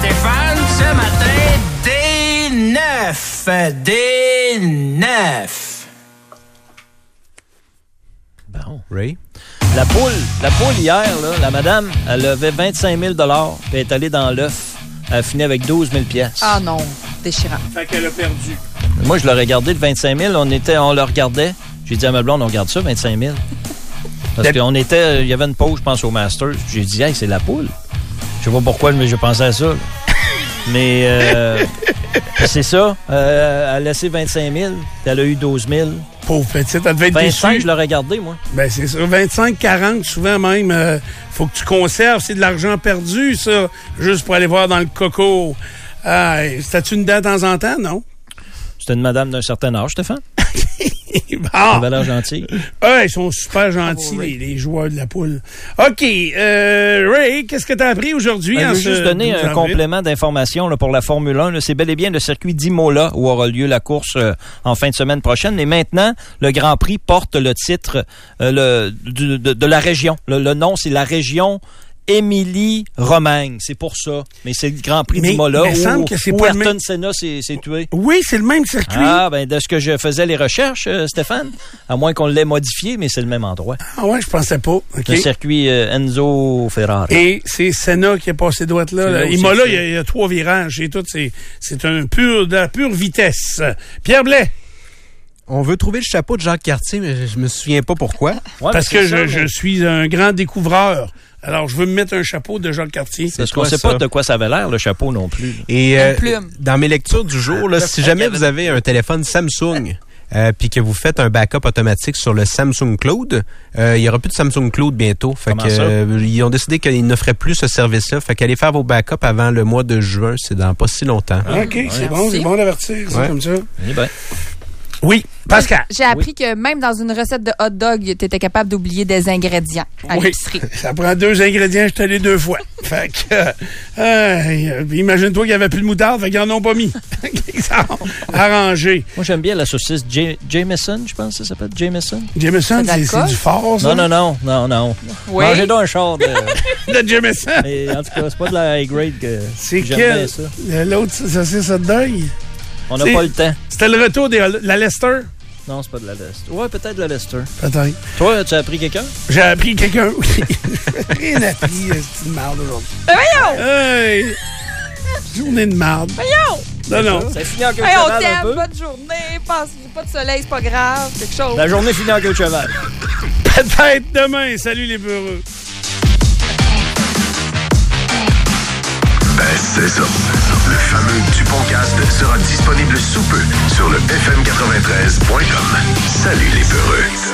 Stéphane, ce matin, des neufs. Bon, Ray. La poule hier, là, la madame, elle avait 25 000 $, puis elle est allée dans l'œuf. Elle a fini avec 12 000 $. Ah non, déchirant. Fait qu'elle a perdu. Moi, je l'ai regardé, le 25 000 on le regardait. J'ai dit à ma blonde, on regarde ça, 25 000 Parce qu'il y avait une pause, je pense, au Masters. J'ai dit, hey, c'est la poule. Je sais pas pourquoi, mais j'ai pensé à ça. Là. Mais c'est ça. Elle a laissé 25 000 puis elle a eu 12 000 Pauvre petite, elle devait être 25, déçue. je l'ai regardé, moi. Ben, c'est ça. 25, 40, souvent même, faut que tu conserves. C'est de l'argent perdu, ça, juste pour aller voir dans le coco. C'était-tu une dent de temps en temps, non? C'était une madame d'un certain âge, Stéphane. Bon. Elle avait l'air gentille. Ils sont super gentils, les joueurs de la poule. OK. Ray, qu'est-ce que tu as appris aujourd'hui? Je veux juste donner un complément d'information là, pour la Formule 1. Là. C'est bel et bien le circuit d'Imola où aura lieu la course en fin de semaine prochaine. Mais maintenant, le Grand Prix porte le titre de la région. Le nom, c'est la région Émilie-Romagne, c'est pour ça. Mais c'est le Grand Prix d'Imola où Ayrton Senna s'est tué. Oui, c'est le même circuit. Ah, ben de ce que je faisais les recherches, Stéphane, à moins qu'on l'ait modifié, mais c'est le même endroit. Ah ouais, je pensais pas. Okay. Le circuit Enzo Ferrari. Et c'est Senna qui a passé droite là. Imola, il y a 3 virages et tout. C'est de la pure vitesse. Pierre Blais. On veut trouver le chapeau de Jacques Cartier, mais je me souviens pas pourquoi. Ouais, parce que je suis un grand découvreur. Alors, je veux me mettre un chapeau de Jacques Cartier. Parce qu'on ne sait pas de quoi ça avait l'air, le chapeau non plus. Et dans mes lectures du jour, là, si jamais vous avez un téléphone Samsung puis que vous faites un backup automatique sur le Samsung Cloud, il n'y aura plus de Samsung Cloud bientôt. Fait que, ils ont décidé qu'ils n'offraient plus ce service-là. Fait qu'allez faire vos backups avant le mois de juin. C'est dans pas si longtemps. OK, c'est bon d'avertir. C'est comme ça. Eh ben. Oui, Pascal. J'ai appris que même dans une recette de hot dog, tu étais capable d'oublier des ingrédients à l'épicerie. Ça prend 2 ingrédients, je suis allé 2 fois. Fait que, imagine-toi qu'il n'y avait plus de moutarde, fait qu'ils n'en ont pas mis. Ça a arrangé. Moi, j'aime bien la saucisse Jameson, je pense que ça s'appelle Jameson. Jameson, c'est du fort, ça? Non. Oui. Mangez donc un char de... de Jameson. Mais en tout cas, c'est pas de la high grade que c'est j'aime bien ça. L'autre saucisse hot dog? On n'a pas le temps. C'était le retour de la Lester? Non, c'est pas de la Lester. Ouais, peut-être de la Lester. Peut-être. Toi, tu as appris quelqu'un? J'ai appris quelqu'un, oui. Rien appris, c'est une merde aujourd'hui. Voyons! Hey! Journée de merde. Voyons! Non. Ça finit en queue de on cheval un t'aime, peu. bonne journée, pas de soleil, c'est pas grave, quelque chose. La journée finit en queue de cheval. Peut-être demain. Salut les peureux. Ben, c'est ça. Le fameux Duponcast sera disponible sous peu sur le fm93.com. Salut les peureux.